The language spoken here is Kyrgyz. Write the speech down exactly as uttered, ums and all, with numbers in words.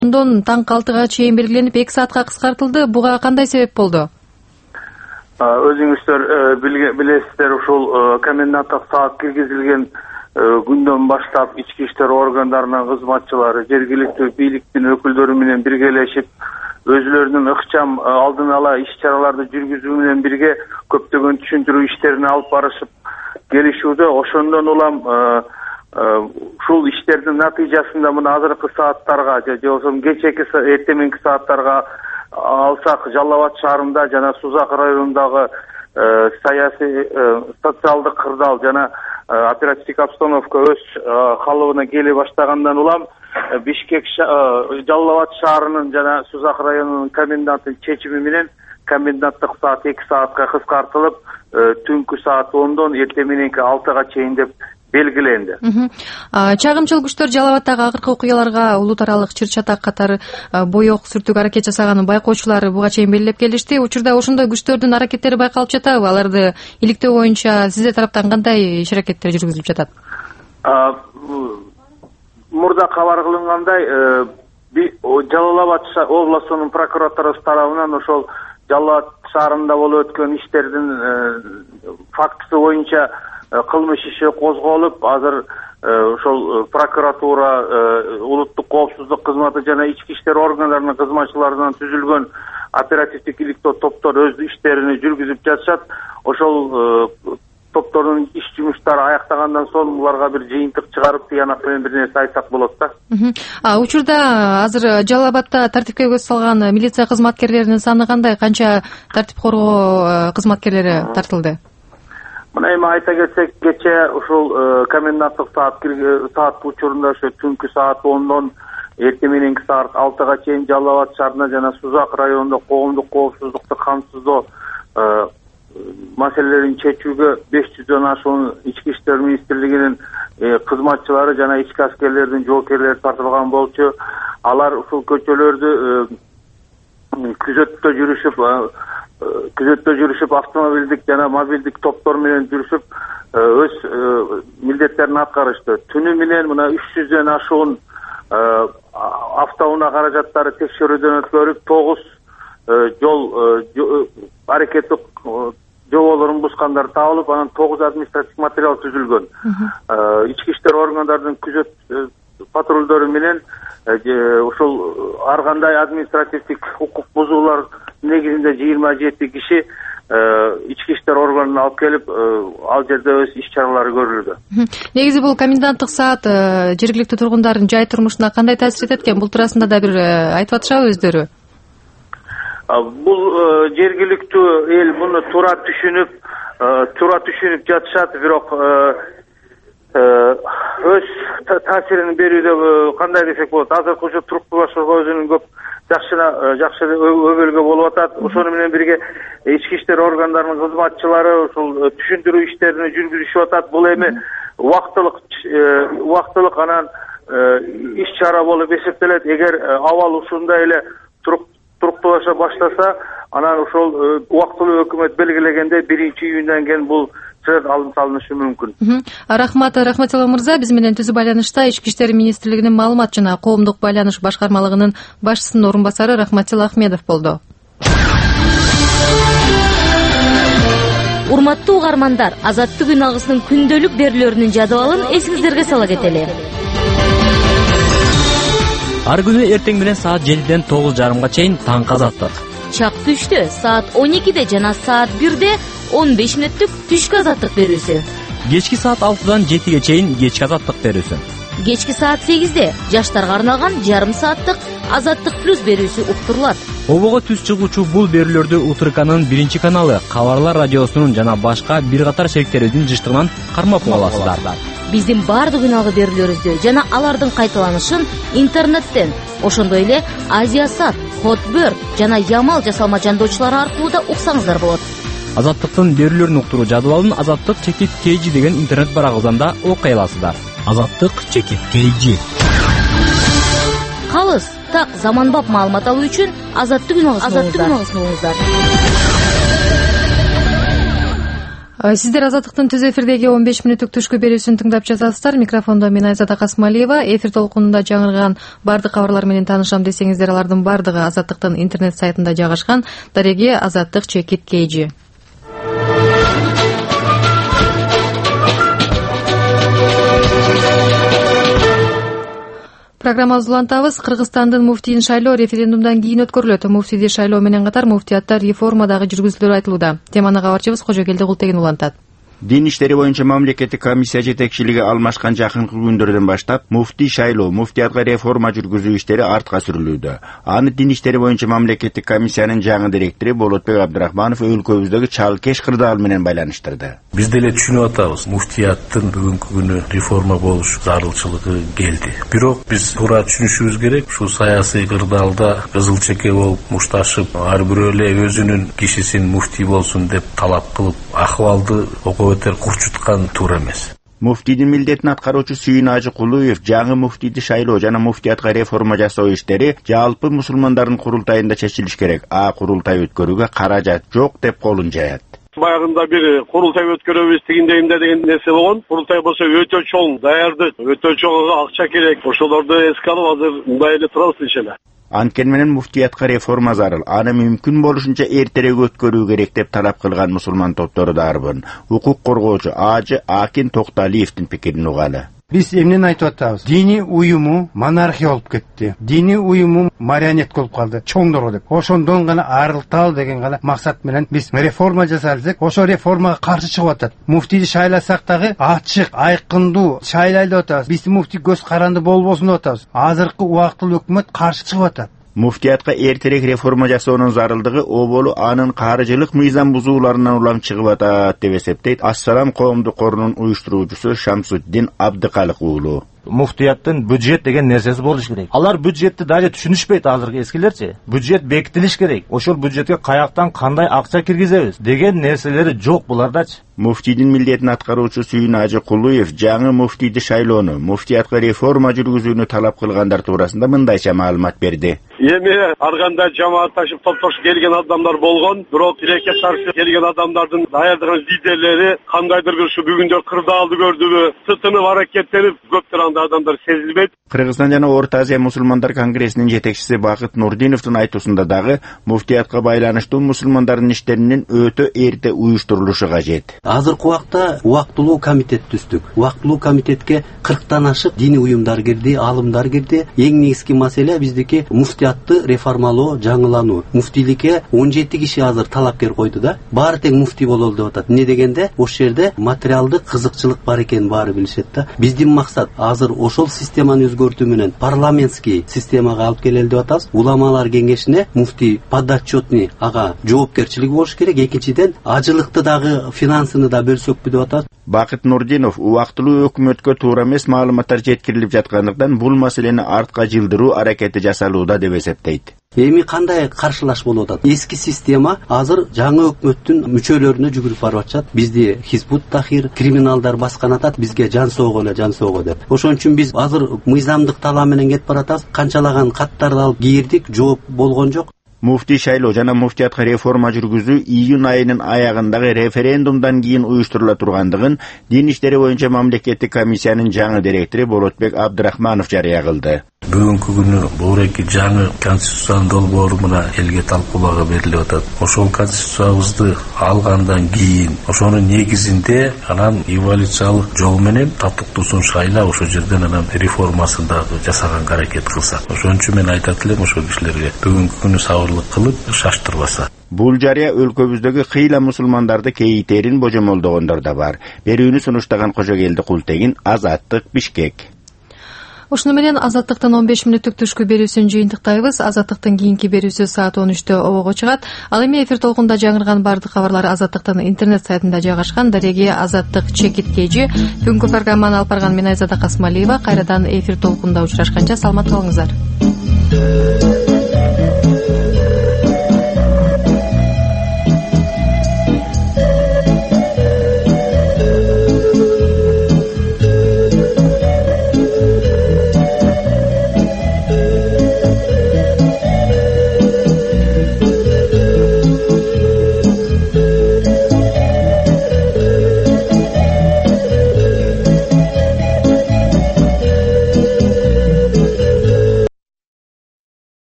ондон таңкы алтыга чейин белгиленип эки саатка кыскартылды. Буга кандай себеп болду? Өзүңүздөр билесиздер, ушул коменданттык саат киргизилген күндөн баштап ички иштер органдарынын кызматчылары жергиликтүү бийликтин өкүлдөрү менен биргелешип өзүлөрүнүн ыкчам алдын ала иш-чараларды жүргүзүү менен бирге көптөгөн түшүндүрүү иштерин алып барышып келишүүдө. Ошондон улам ушул иштердин натыйжасында мына азыркы сааттарга же болбосо кечээки эртемеңки сааттарга алсак, Жалал Абад шаарында жана Сузак районундагы саясий социалдык кырдаал жана оперативдик обстановка өз калыбына келе баштагандан улам Бишкек Жалал Абад шаарынын жана Сузак районунун коменданттын чечими менен коменданттык саат эки саатка кыскартылып, түнкү саат ондон эртең мененки алтыга чейин деп белгиленди. Чагымчыл күчтөр Жалал Абаддагы акыркы окуяларга улут аралык чыр-чатак катары боек сүртүүгө аракет жасаганын байкоочулары буга чейин белгилеп келишти. Учурда ошондой күчтөрдүн аракеттери байкалып жатабы? Аларды иликтөө боюнча сиздер тараптан кандай иш-аракеттер жүргүзүлүп жатат? Мурда кабар кылынгандай, Жалал Абад областынын прокуратурасы тарабынан ошол Жалал Абад шаарында болуп өткөн иштердин фактысы боюнча кылмыш иши козголуп, азыр ошол прокуратура, улуттук коопсуздук кызматы жана ички иштер органдарынын кызматчыларынан түзүлгөн оперативдик иликтөө топтор өз иштерин жүргүзүп жатышат. Ошол топтордун иш жумуштары аяктагандан соң буларга бир жыйынтык чыгарып, тыянак менен бир нерсе айтсак болот да. Учурда азыр Жалал Абадда тартипке көз салган милиция кызматкерлеринин саны кандай? Канча тартип коргоо кызматкерлери тартылды? Мына эми айта кетсек, кечээ ушул коменданттык саат саат учурунда ошо түнкү саат ондон эртең мененки саат алтыга чейин Жалал Абад шаарында жана Сузак районунда коомдук коопсуздукту камсыздоо маселелерин чечүүгө беш жүздөн ашуун ички иштер министрлигинин кызматчылары жана ички аскерлердин жоокерлери тартылган болчу. Алар ушул көчөлөрдү күзөттө жүрүшүп, күзөттө жүрүшүп, автомобилдик жана мобилдик топтор менен жүрүшүп, өз милдеттерин аткарышты. Түнү менен мына үч жүздөн ашуун автоунаа каражаттары текшерүүдөн өткөрүп, тогуз жол аракеттик жоболорун бускандар табылып, анан тогуз административдик материал түзүлгөн. Ички иштер органдарынын күзөт патрулдөрү менен ушул ар кандай административдик укук бузуулар негизинде жыйырма жети киши ички иштер органына алып келип, ал жерде өз иш-чаралары көрүлдү. Негизи бул коменданттык саат жергиликтүү тургундардын жай турмушуна кандай таасир этет экен? Бул туурасында да бир айтып атышабы өздөрү? Бул жергиликтүү эл муну туура түшүнүп, туура түшүнүп жатышат, бирок өз таасирин берүүдө кандай десек болот, азыркы ушу туруктуулашууга өзүнүн көп жакшы жакшы өбөлгө болуп атат. Ошону менен бирге ички иштер органдарынын кызматчылары ушул түшүндүрүү иштерин жүргүзүшүп атат. Бул эми убактылык убактылык анан иш-чара болуп эсептелет. Эгер абал ушундай эле туруктуулаша баштаса, анан ошол убактылуу өкмөт белгилегенде биринчи июндан кийин бул сөз алым салынышы мүмкүн. Рахмат, Рахматилла мырза, биз менен түзүү байланышта Ички иштер министрлигинин маалымат жана коомдук байланыш башкармалыгынын башчысынын орун басары Рахматилла Ахмедов болду. Урматтуу угармандар, Азаттык үн агысынын күндөлүк берүүлөрүнүн жадыбалын эсиңиздерге сала кетели. Ар күнү эртең менен саат жетиден тогуз жарымга чейин таңкы Азаттык. Чак түштө саат он экиде жана саат бирде он беш мүнөттүк түшкү Азаттык берүүсү. Кечки саат алтыдан жетиге чейин кечки Азаттык берүүсү. Кечки саат сегизде жаштарга арналган жарым сааттык Азаттык плюс берүүсү уктурулат. Обого түз чыгуучу бул берүүлөрдү Утырканын биринчи каналы, Кабарлар радиосунун жана башка бир катар шериктерибиздин жыштыгынан кармап аласыздар. Биздин бардык үналгы берүүлөрүбүздү жана алардын кайталанышын интернеттен, ошондой эле Азиясат, Хотбөр жана Ямал жасалма жандоочулары аркылуу да уксаңыздар болот. Азаттыктын берүүлөрүн уктуруу жадыбалын Азаттык чекит kg деген интернет барагыбыздан окуй аласыздар. Азаттык чекит kg. Калыс, так заманбап маалымат алуу үчүн Азаттык үн агысын угуңуздар. Сиздер Азаттыктын түз эфирдеги он беш мүнөттүк түшкү берүүсүн тыңдап жатасыздар. Микрофондо мен Айзада Касмалиева. Эфир толкунунда жаңырган бардык кабарлар менен таанышам десеңиздер, алардын бардыгы Азаттыктын интернет сайтында жайгашкан. Дареги Азаттык чекит кейжи. Программабызды улантабыз. Кыргызстандын муфтийин шайлоо референдумдан кийин өткөрүлөт. Муфтийди шайлоо менен катар муфтиятта реформа дагы жүргүзүлөрү айтылууда. Теманы кабарчыбыз Кожогелди Култегин улантат. Дин иштери боюнча мамлекеттик комиссия жетекчилиги алмашкан жакынкы күндөрдөн баштап муфтий шайлоо, муфтиятка реформа жүргүзүү иштери артка сүрүлүүдө. Аны дин иштери боюнча мамлекеттик комиссиянын жаңы директору Болотбек Абдрахманов өлкөбүздөгү чалкеш кырдаал менен байланыштырды. Биз деле түшүнүп атабыз, муфтияттын бүгүнкү күнү реформа болуш зарылчылыгы келди. Бирок биз туура түшүнүшүбүз керек, ушу саясий кырдаалда кызыл чеке болуп мушташып, ар бирөө эле өзүнүн кишисин муфтий болсун деп талап кылып, акыбалды өтөр курчуткан туура эмес. Муфтийдин милдетин аткаруучу Сүйүн Ажыкулуев жаңы муфтийди шайлоо жана муфтиятка реформа жасоо иштери жалпы мусулмандардын курултайында чечилиш керек. А курултай өткөрүүгө каражат жок деп колун жаят. Баягында бир курултай өткөрөбүз дегендейимде деген нерсе болгон. Курултай болсо өтө чоң даярдык, өтө чоң акча керек. Ошолорду эске алып азыр мындай эле турабыз дешеле. Анткени менен муфтиятка реформа зарыл. Аны мүмкүн болушунча эртерээк өткөрүү керек деп талап кылган мусулман топтору дарбын. Укук коргоочу Ажы Акин Токталиевдин пикирин угалы. Биз эмнени айтып атабыз? Диний уюму монархия болуп кетти. Диний уюму марионетка болуп калды, чоңдорго деп. Ошондон гана арылталы деген гана максат менен биз реформа жасалсак, ошо реформага каршы чыгып атат. Муфтийди шайласак дагы ачык, айкындуу шайлайлы деп атабыз. Биздин муфтий көз каранды болбосун деп атабыз. Азыркы убактылуу өкмөт каршы чыгып атат. Муфтиятка эртерээк реформа жасоонун зарылдыгы оболу анын каржылык мыйзам бузууларынан улам чыгып атат деп эсептейт Ассалам коомдук корунун уюштуруучусу Шамсуддин Абдыкалык уулу. Муфтияттын бюджет деген нерсеси болуш керек. Алар бюджетти даже түшүнүшпөйт азыркы эскилерчи. Бюджет бекитилиш керек. Ошол бюджетке каяктан кандай акча киргизебиз деген нерселери жок булардачы. Муфтийдин милдетин аткаруучу Сүйүн Ажыкулуев жаңы муфтийди шайлоону, муфтиятка реформа жүргүзүүнү талап кылгандар туурасында мындайча маалымат берди. Эми ар кандай жамаатташып топтошуп келген адамдар болгон, бирок тилекке каршы келген адамдардын даярдыгын лидерлери кандайдыр бир ушу бүгүндөр кырдаалды көрдүбү, тытынып аракеттенип көптөр анда адамдар сезилбейт. Кыргызстан жана Орто Азия мусулмандар конгрессинин жетекчиси Бакыт Нурдиновдун айтуусунда дагы муфтиятка байланыштуу мусулмандардын иштеринин өтө эрте уюштурулушу кажет. Азыркы убакта убактылуу комитет түздүк. Убактылуу комитетке кырктан ашык диний уюмдар кирди, алымдар кирди. Эң негизги маселе биздики муфтиятты реформалоо, жаңылануу. Муфтийликке он жети киши азыр талапкер койду да. Баары тең муфтий бололу деп атат. Эмне дегенде, ошол жерде материалдык кызыкчылык бар экенин баары билишет да. Биздин максат азыр ошол системаны өзгөртүү менен парламентский системага алып келели деп атабыз. Уламалар кеңешине муфтий подотчетный ага жоопкерчилиги болуш керек. Экинчиден ажылыкты дагы финансыны да бөлсөкпү деп атат. Бакыт Нурдинов убактылуу өкмөткө туура эмес маалыматтар жеткирилип жаткандыктан бул маселени артка жылдыруу аракети жасалууда деп эсептейт. Эми кандай каршылаш болуп атат? Эски система азыр жаңы өкмөттүн мүчөлөрүнө жүгүрүп барып атат. Бизди Хизбут Тахир, криминалдар баскан атат, бизге жан соого эле, жан соого деп. Ошон үчүн биз азыр мыйзамдык талаа менен кетип баратабыз. Канчалаган каттарды алып кийирдик, жооп болгон жок. Муфтий шайлоо жана муфтиятка реформа жүргүзүү июнь айынын аягындагы референдумдан кийин уюштурула тургандыгын дин иштери боюнча мамлекеттик комиссиянын жаңы директору Болотбек Абдрахманов жарыя кылды. Бүгүнкү күнү бууреки жаңы конституциянын долбоору мына элге талкуулоого берилип атат. Ошол конституциябызды алгандан кийин ошонун негизинде анан эволюциялык жол менен татыктуусун шайлап ошол жерден анан реформасын дагы жасаганга аракет кылсак. Ошон үчүн мен айтат элем ошол кишилерге бүгүнкү күнү сабырлык кылып шаштырбаса. Бул жарыя өлкөбүздөгү кыйла мусулмандарды кейитерин божомолдогондор да бар. Берүүнү сунуштаган Кожогелди Култегин, Азаттык, Бишкек. Ушуну менен Азаттыктын он беш мүнөттүк түшкү берүүсүн жыйынтыктайбыз. Азаттыктын кийинки берүүсү саат он үчтө обого чыгат. Ал эми эфир толкунда жаңырган бардык кабарлар Азаттыктын интернет сайтында жайгашкан. Дареги Азаттык чекит кейжи. Бүгүнкү программаны алып барган мен Айзада Касмалиева. Кайрадан эфир толкунда учурашканча саламат болуңуздар.